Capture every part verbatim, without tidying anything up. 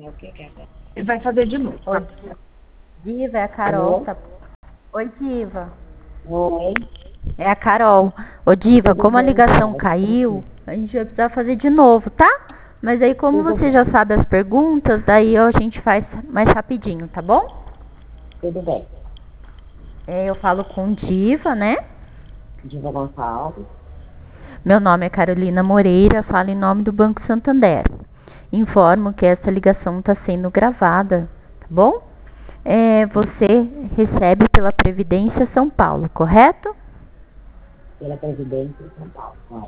Ele vai fazer de novo. Oi, Diva, é a Carol. Tá... Oi, Diva. Oi. É a Carol. Ô, Diva, Tudo como a bem, ligação Carol? caiu, a gente vai precisar fazer de novo, tá? Mas aí, como Tudo você bem. já sabe as perguntas, daí a gente faz mais rapidinho, tá bom? Tudo bem. É, eu falo com Diva, né? Diva Gonçalves. Meu nome é Carolina Moreira, falo em nome do Banco Santander. Informo que essa ligação está sendo gravada, tá bom? É, você recebe pela Previdência São Paulo, correto? Pela Previdência de São Paulo. Vai.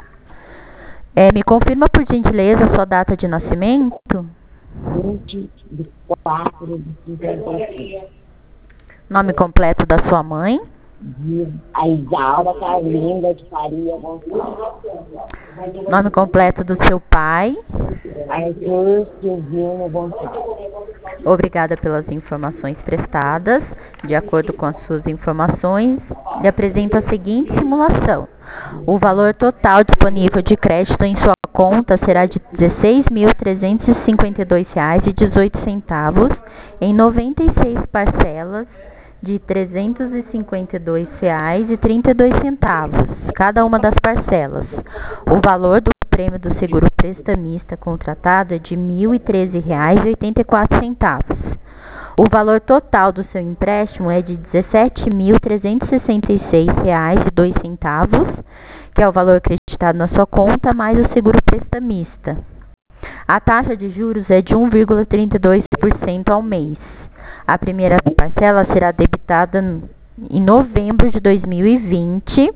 É, me confirma por gentileza a sua data de nascimento, vinte de quatro de cinquenta e cinco. nome completo da sua mãe, De a Isaura Carlinda de Faria Gonçalves. nome completo do seu pai. Arthur Silvino Gonçalves. Obrigada pelas informações prestadas. De acordo com as suas informações, lhe apresento a seguinte simulação. O valor total disponível de crédito em sua conta será de dezesseis mil trezentos e cinquenta e dois reais e dezoito centavos em noventa e seis parcelas de trezentos e cinquenta e dois reais e trinta e dois centavos, cada uma das parcelas. O valor do prêmio do seguro prestamista contratado é de mil e treze reais e oitenta e quatro centavos. O valor total do seu empréstimo é de dezessete mil trezentos e sessenta e seis reais e dois centavos, que é o valor acreditado na sua conta, mais o seguro prestamista. A taxa de juros é de um vírgula trinta e dois por cento ao mês. A primeira parcela será debitada em novembro de dois mil e vinte,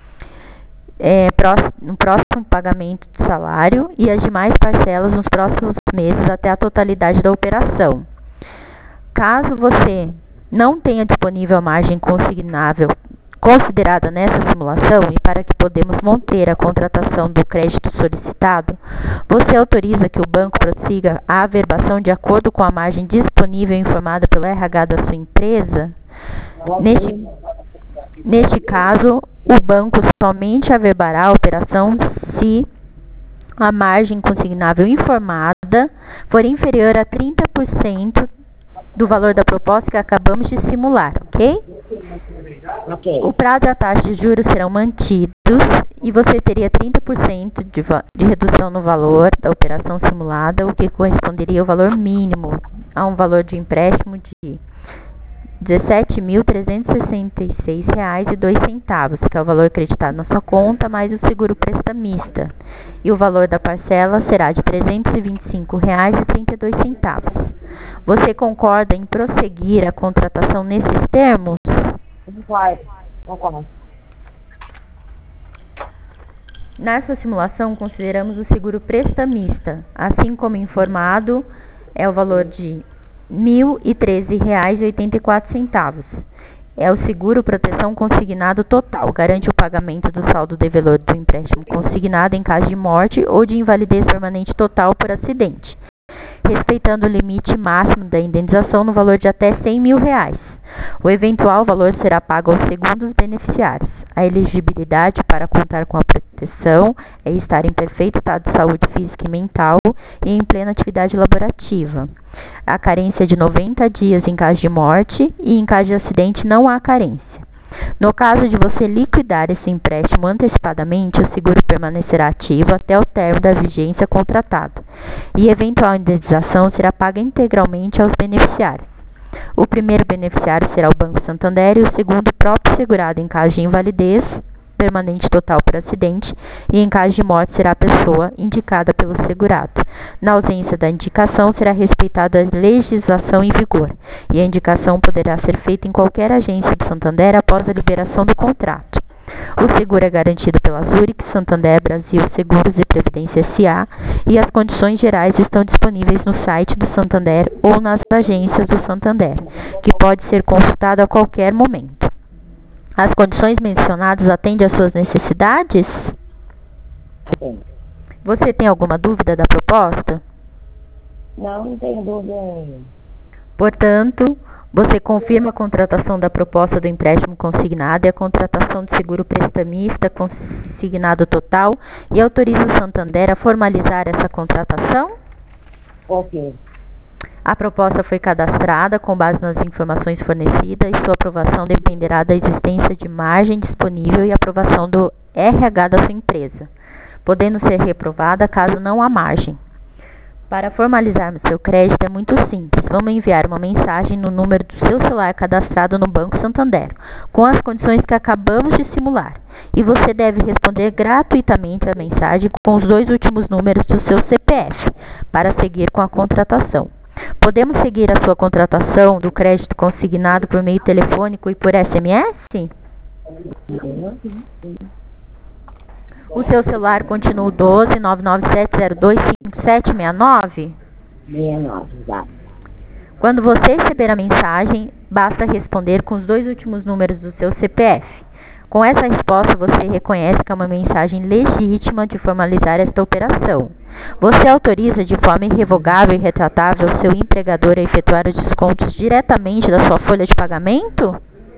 é, no próximo pagamento de salário, e as demais parcelas nos próximos meses até a totalidade da operação. Caso você não tenha disponível a margem consignável considerada nessa simulação e para que podemos manter a contratação do crédito solicitado, você autoriza que o banco prossiga a averbação de acordo com a margem disponível informada pelo R H da sua empresa? Neste, neste caso, o banco somente averbará a operação se a margem consignável informada for inferior a trinta por cento do valor da proposta que acabamos de simular, ok? Ok. O prazo e a taxa de juros serão mantidos e você teria trinta por cento de, de redução no valor da operação simulada, o que corresponderia ao valor mínimo, a um valor de empréstimo de dezessete mil trezentos e sessenta e seis reais e dois centavos, que é o valor acreditado na sua conta, mais o seguro prestamista. E o valor da parcela será de trezentos e vinte e cinco reais e trinta e dois centavos. Você concorda em prosseguir a contratação nesses termos? Concordo. Concordo. Nessa simulação, consideramos o seguro prestamista, assim como informado, é o valor de mil e treze reais e oitenta e quatro centavos. É o seguro proteção consignado total, garante o pagamento do saldo devedor do empréstimo consignado em caso de morte ou de invalidez permanente total por acidente, respeitando o limite máximo da indenização no valor de até cem mil reais. O eventual valor será pago aos segundos beneficiários. A elegibilidade para contar com a proteção é estar em perfeito estado de saúde física e mental e em plena atividade laborativa. A carência é de noventa dias em caso de morte e em caso de acidente não há carência. No caso de você liquidar esse empréstimo antecipadamente, o seguro permanecerá ativo até o término da vigência contratada e eventual indenização será paga integralmente aos beneficiários. O primeiro beneficiário será o Banco Santander e o segundo o próprio segurado em caso de invalidez permanente total por acidente e em caso de morte será a pessoa indicada pelo segurado. Na ausência da indicação será respeitada a legislação em vigor e a indicação poderá ser feita em qualquer agência do Santander após a liberação do contrato. O seguro é garantido pela Zurich, Santander, Brasil, Seguros e Previdência S A e as condições gerais estão disponíveis no site do Santander ou nas agências do Santander, que pode ser consultado a qualquer momento. As condições mencionadas atendem às suas necessidades? Sim. Você tem alguma dúvida da proposta? Não, não tenho dúvida nenhuma. Portanto, você confirma a contratação da proposta do empréstimo consignado e a contratação de seguro prestamista consignado total e autoriza o Santander a formalizar essa contratação? Ok. A proposta foi cadastrada com base nas informações fornecidas e sua aprovação dependerá da existência de margem disponível e aprovação do R H da sua empresa, podendo ser reprovada caso não há margem. Para formalizarmos seu crédito é muito simples. Vamos enviar uma mensagem no número do seu celular cadastrado no Banco Santander, com as condições que acabamos de simular. E você deve responder gratuitamente a mensagem com os dois últimos números do seu C P F, para seguir com a contratação. Podemos seguir a sua contratação do crédito consignado por meio telefônico e por S M S? O seu celular continua o doze, nove nove sete zero dois cinco sete seis nove? sessenta e nove, exato. Quando você receber a mensagem, basta responder com os dois últimos números do seu C P F. Com essa resposta, você reconhece que é uma mensagem legítima de formalizar esta operação. Você autoriza de forma irrevogável e retratável o seu empregador a efetuar os descontos diretamente da sua folha de pagamento?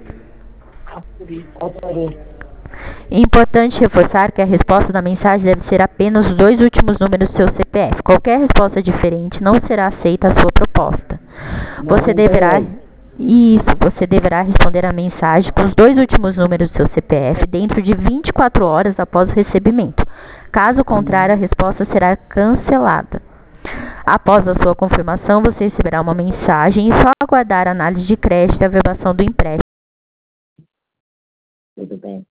Autorizo. É importante reforçar que a resposta da mensagem deve ser apenas os dois últimos números do seu C P F. Qualquer resposta diferente não será aceita a sua proposta. Você deverá, isso, você deverá responder a mensagem com os dois últimos números do seu C P F dentro de vinte e quatro horas após o recebimento. Caso contrário, a resposta será cancelada. Após a sua confirmação, você receberá uma mensagem e só aguardar a análise de crédito e a averbação do empréstimo. Tudo bem.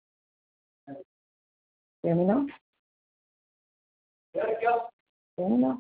Terminou? Terminou.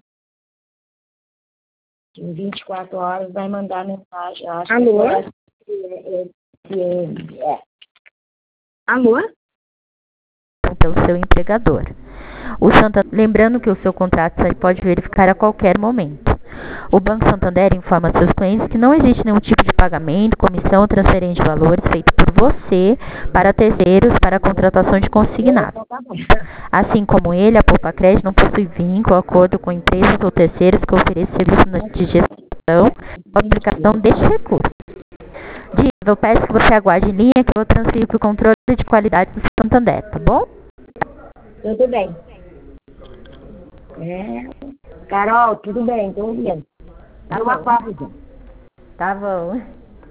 Em vinte e quatro horas vai mandar mensagem. Eu acho Alô? Que é, é, é. Alô? Pelo seu empregador. O Santa... Lembrando que o seu contrato você pode verificar a qualquer momento. O Banco Santander informa seus clientes que não existe nenhum tipo de pagamento, comissão ou transferência de valores feito por você para terceiros para a contratação de consignado. Assim como ele, a Poupa Crédito não possui vínculo, acordo com empresas ou terceiros que ofereçam serviço de gestão ou aplicação deste recurso. Diva, eu peço que você aguarde em linha que eu vou transferir para o controle de qualidade do Santander, tá bom? Tudo bem. É. Carol, tudo bem, tô ouvindo. Tá no aguardo. Tá bom.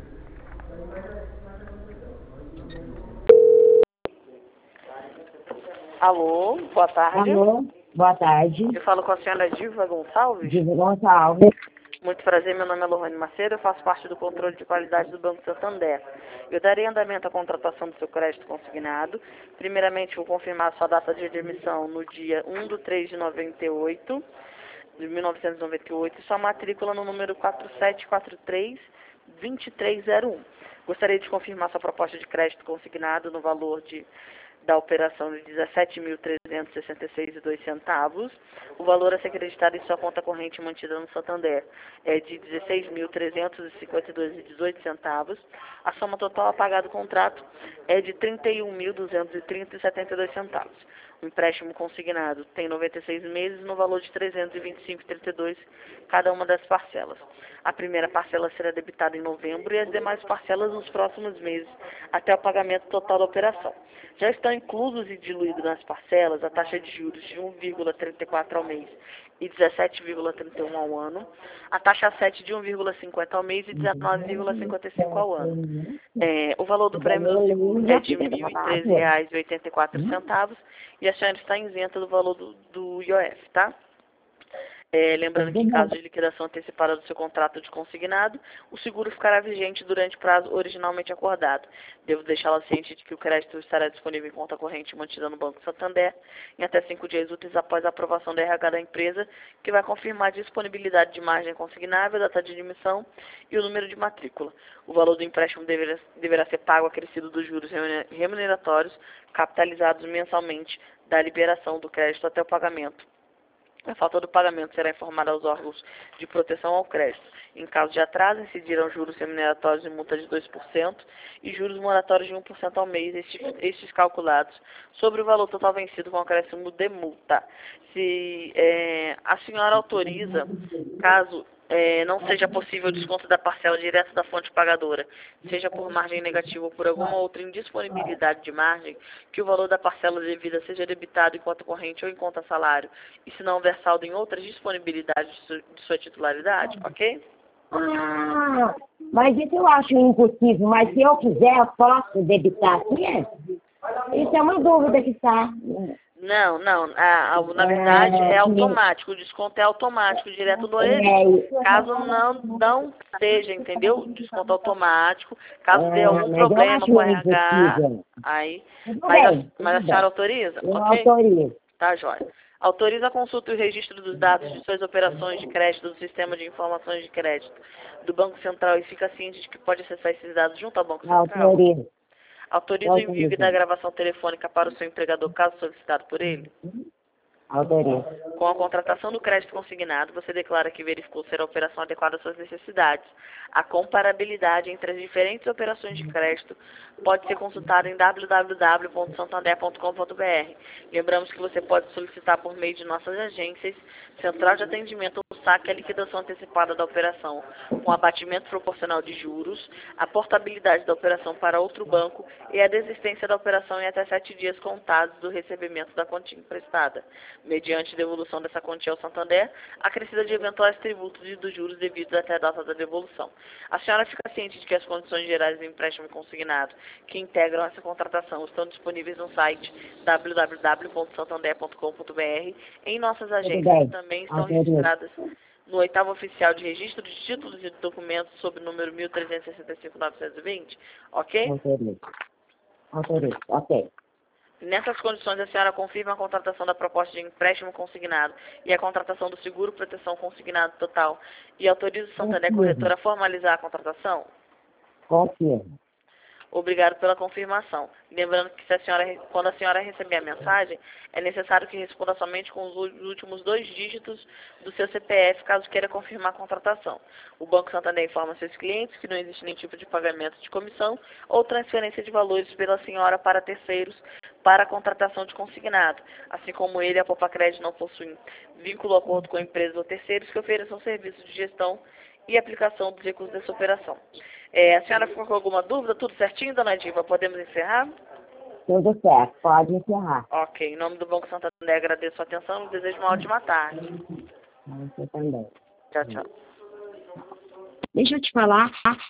Alô, boa tarde. Alô, boa tarde. Eu falo com a senhora Diva Gonçalves. Diva Gonçalves. Muito prazer, meu nome é Lohane Macedo, eu faço parte do controle de qualidade do Banco Santander. Eu darei andamento à contratação do seu crédito consignado. Primeiramente, vou confirmar a sua data de admissão no dia um de três de noventa e oito, de mil novecentos e noventa e oito, e sua matrícula no número quatro sete quatro três, dois três zero um. Gostaria de confirmar sua proposta de crédito consignado no valor de da operação de dezessete mil trezentos e sessenta e seis reais e dois centavos. O valor a ser acreditado em sua conta corrente mantida no Santander é de dezesseis mil trezentos e cinquenta e dois reais e dezoito centavos. A soma total a pagar do contrato é de trinta e um mil duzentos e trinta reais e setenta e dois centavos. O empréstimo consignado tem noventa e seis meses no valor de trezentos e vinte e cinco reais e trinta e dois centavos cada uma das parcelas. A primeira parcela será debitada em novembro e as demais parcelas nos próximos meses, até o pagamento total da operação. Já estão inclusos e diluídos nas parcelas a taxa de juros de um vírgula trinta e quatro ao mês e dezessete vírgula trinta e um ao ano, a taxa sete de um vírgula cinquenta ao mês e dezenove vírgula cinquenta e cinco ao ano. É, o valor do prêmio do seguro é de mil e treze reais e oitenta e quatro centavos e a senhora está isenta do valor do, do I O F, tá? É, lembrando que em caso de liquidação antecipada do seu contrato de consignado, o seguro ficará vigente durante o prazo originalmente acordado. Devo deixá-la ciente de que o crédito estará disponível em conta corrente mantida no Banco Santander em até cinco dias úteis após a aprovação da R H da empresa, que vai confirmar a disponibilidade de margem consignável, data de admissão e o número de matrícula. O valor do empréstimo deverá, deverá ser pago acrescido dos juros remuneratórios capitalizados mensalmente da liberação do crédito até o pagamento. A falta do pagamento será informada aos órgãos de proteção ao crédito. Em caso de atraso, incidirão juros remuneratórios e multa de dois por cento e juros moratórios de um por cento ao mês, estes, estes calculados sobre o valor total vencido com acréscimo de multa. Se é, a senhora autoriza, caso é, não seja possível o desconto da parcela direta da fonte pagadora, seja por margem negativa ou por alguma outra indisponibilidade de margem, que o valor da parcela devida seja debitado em conta corrente ou em conta salário, e se não houver saldo em outras disponibilidades de, su de sua titularidade, ok? Ah, mas isso eu acho impossível, mas se eu quiser, eu posso debitar aqui? Isso é uma dúvida que está. Não, não, a, a, na verdade é automático, o desconto é automático, direto do orelhinho. Caso não, não seja, entendeu? Desconto automático, caso dê algum problema com o R H, aí, mas a, mas a senhora autoriza? Eu Ok? autorizo. Tá, jóia. Autoriza a consulta e o registro dos dados de suas operações de crédito do Sistema de Informações de Crédito do Banco Central e fica ciente de que pode acessar esses dados junto ao Banco Central? Autorizo. Autoriza o envio da gravação telefônica para o seu empregador, caso solicitado por ele? Autorizo. Com a contratação do crédito consignado, você declara que verificou ser a operação adequada às suas necessidades. A comparabilidade entre as diferentes operações de crédito pode ser consultada em w w w ponto santander ponto com ponto b r. Lembramos que você pode solicitar por meio de nossas agências, central de atendimento ou saque a liquidação antecipada da operação, com abatimento proporcional de juros, a portabilidade da operação para outro banco e a desistência da operação em até sete dias contados do recebimento da quantia emprestada, mediante devolução dessa quantia ao Santander, acrescida de eventuais tributos e dos juros devidos até a data da devolução. A senhora fica ciente de que as condições gerais do empréstimo consignado que integram essa contratação estão disponíveis no site w w w ponto santander ponto com ponto b r. Em nossas agências também estão registradas no oitavo oficial de registro de títulos e documentos sob o número mil trezentos e sessenta e cinco ponto novecentos e vinte, ok? Autorizo. Autorizo. Ok. Nessas condições, a senhora confirma a contratação da proposta de empréstimo consignado e a contratação do seguro proteção consignado total e autoriza o Santander Corretora a formalizar a contratação? Confirmo. Obrigado pela confirmação. Lembrando que se a senhora, quando a senhora receber a mensagem, é necessário que responda somente com os últimos dois dígitos do seu C P F, caso queira confirmar a contratação. O Banco Santander informa seus clientes que não existe nenhum tipo de pagamento de comissão ou transferência de valores pela senhora para terceiros para a contratação de consignado, assim como ele e a Popacred não possuem vínculo ou acordo com empresas ou terceiros que ofereçam serviços de gestão e aplicação dos recursos dessa operação. É, a senhora ficou com alguma dúvida? Tudo certinho, dona Diva? Podemos encerrar? Tudo certo. Pode encerrar. Ok. Em nome do Banco Santander, agradeço a atenção e desejo uma ótima tarde. Você também. Tchau, tchau. Deixa eu te falar.